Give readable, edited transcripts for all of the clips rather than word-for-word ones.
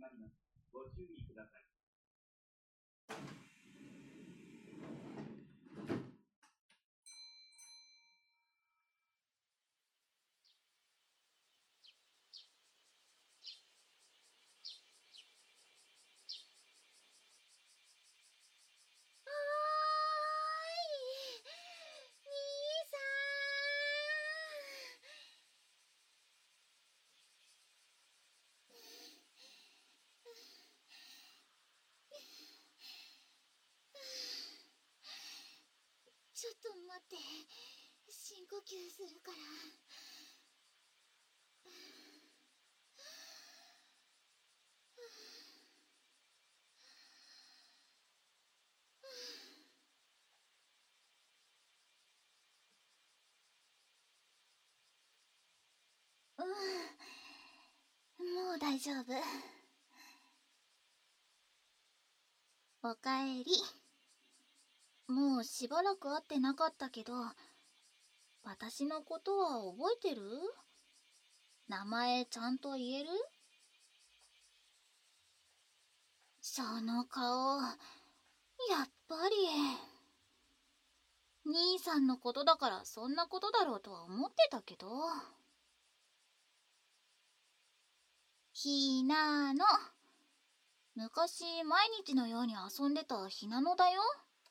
まります。ご注意ください。 ちょっと待って、深呼吸するから。もう大丈夫。おかえり。もうしばらく会ってなかったけど、私のことは覚えてる？名前ちゃんと言える？その顔、やっぱり。兄さんのことだからそんなことだろうとは思ってたけど。ひなの。昔毎日のように遊んでたひなのだよ。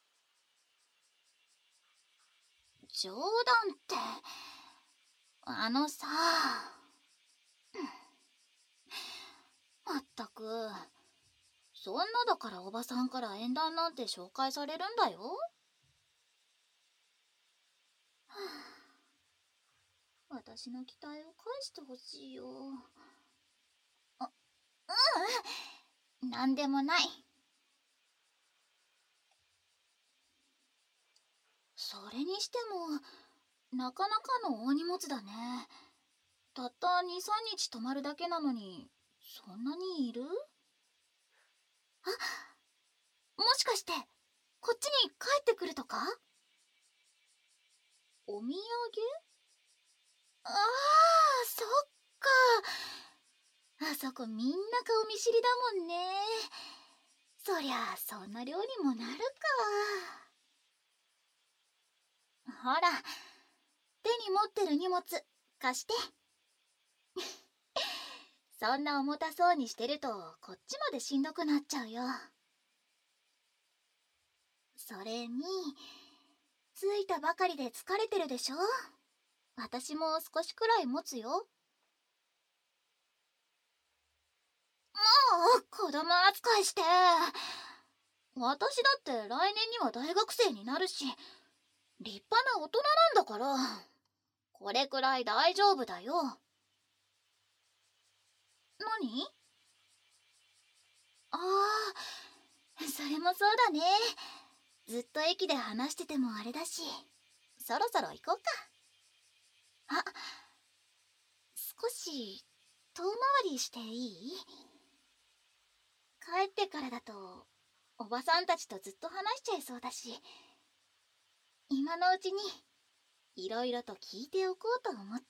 冗談って、あのさ。まったく、そんなだからおばさんから縁談なんて紹介されるんだよ。私の期待を返してほしいよ。なんでもない。それにしてもなかなかの大荷物だね。たった2、3日泊まるだけなのにそんなにいる？あ、もしかしてこっちに帰ってくるとか？お土産？ああ、そっか。あそこみんな顔見知りだもんね。そりゃそんな量にもなるか。ほら、手に持ってる荷物貸して。そんな重たそうにしてるとこっちまでしんどくなっちゃうよ。それに着いたばかりで疲れてるでしょ。私も少しくらい持つよ。もう子供扱いして。私だって来年には大学生になるし立派な大人なんだから、これくらい大丈夫だよ。何？ああ、それもそうだね。ずっと駅で話しててもあれだし、そろそろ行こうか。あ、少し遠回りしていい？帰ってからだとおばさんたちとずっと話しちゃいそうだし、今のうちにいろいろと聞いておこうと思って。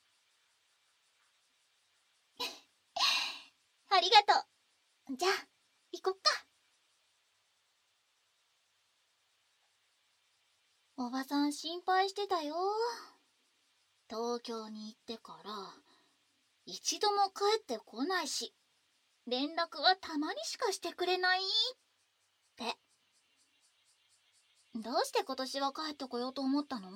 ありがとう。じゃあ行こっか。おばさん心配してたよ。東京に行ってから一度も帰ってこないし、連絡はたまにしかしてくれないって。どうして今年は帰ってこようと思ったの？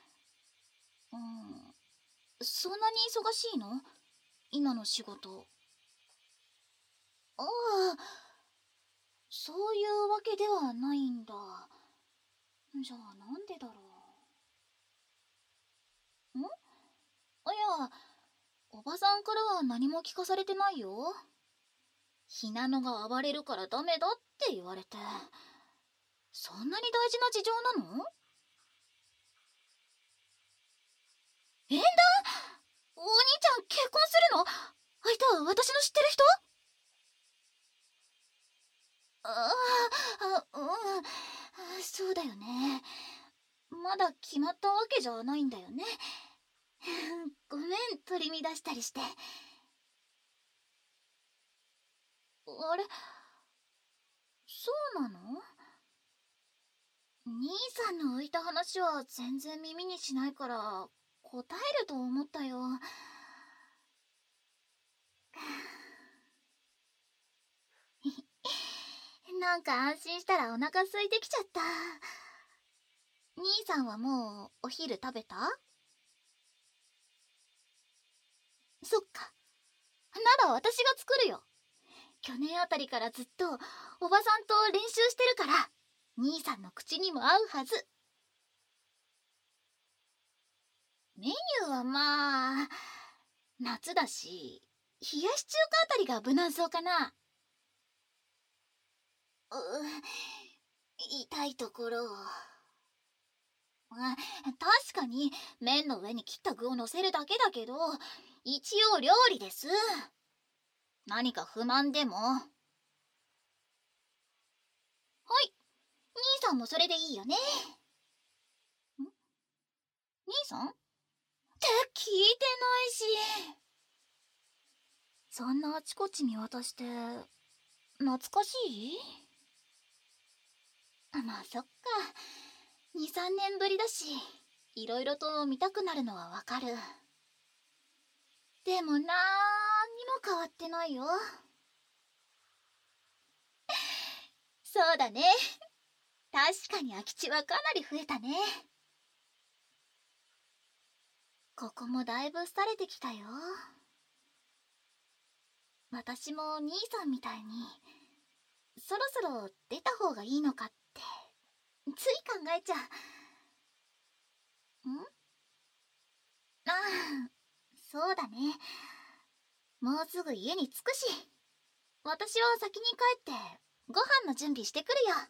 そんなに忙しいの？今の仕事。ああ、そういうわけではないんだ。じゃあなんでだろう。いや、おばさんからは何も聞かされてないよ。ひなのが暴れるからダメだって言われて。そんなに大事な事情なの？縁談？お兄ちゃん結婚するの？相手は私の知ってる人？あそうだよね。まだ決まったわけじゃないんだよね。ごめん、取り乱したりして。 あれ、そうなの？兄さんの浮いた話は全然耳にしないから答えると思ったよ。なんか安心したらお腹空いてきちゃった。兄さんはもうお昼食べた？そっか。なら私が作るよ。去年あたりからずっとおばさんと練習してるから兄さんの口にも合うはず。メニューはまあ夏だし冷やし中華あたりが無難そうかな。痛いところを。確かに麺の上に切った具を乗せるだけだけど一応料理です。何か不満でも？はい、兄さんもそれでいいよね。兄さんって聞いてないし。そんなあちこち見渡して懐かしい？まあそっか、23年ぶりだしいろいろと見たくなるのはわかる。でもなんにも変わってないよ。そうだね、確かに空き地はかなり増えたね。ここもだいぶ廃れてきたよ。私も兄さんみたいにそろそろ出た方がいいのかってつい考えちゃう。ああ、そうだね。もうすぐ家に着くし私は先に帰ってご飯の準備してくるよ。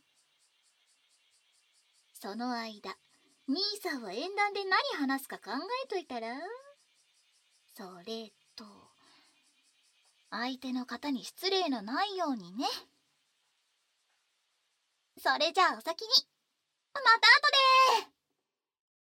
その間兄さんは縁談で何話すか考えといたら？それと相手の方に失礼のないようにね。それじゃあお先に。また後で。